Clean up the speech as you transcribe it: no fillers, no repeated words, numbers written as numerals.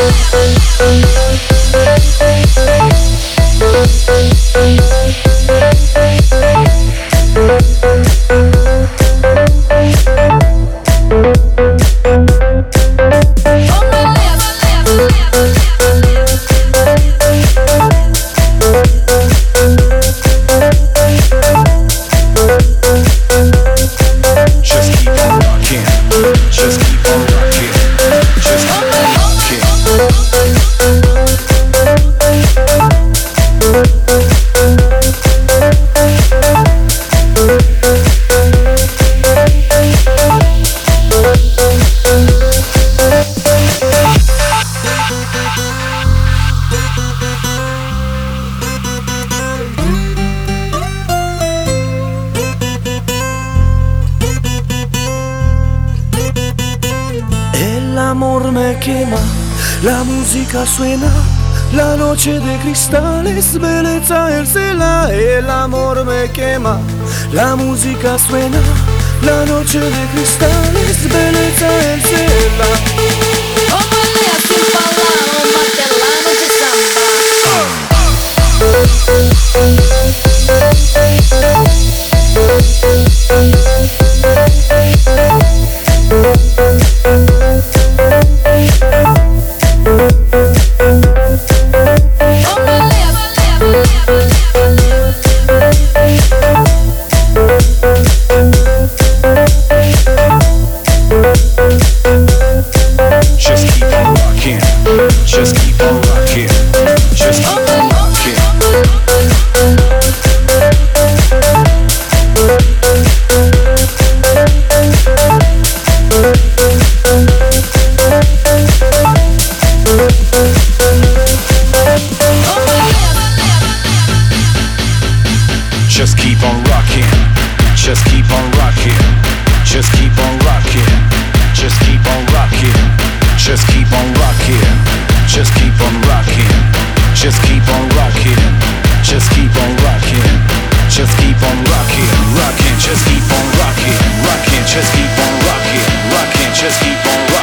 L'amor me quema, la música suena, la noche de cristales, belleza el cela. El amor me quema, la música suena, la noche de cristales, belleza el cela. Como le hace un balado, martellano de samba. Just keep on rocking, just keep on rocking, just keep on rocking. Just keep on rocking, just keep on rocking, just keep on rocking, just keep on rocking, just keep on rocking, just keep on rocking, just keep on rocking, just keep on rocking, just keep on rocking, rocking, just keep on rocking, rocking, just keep on rocking, rocking, just keep on rocking.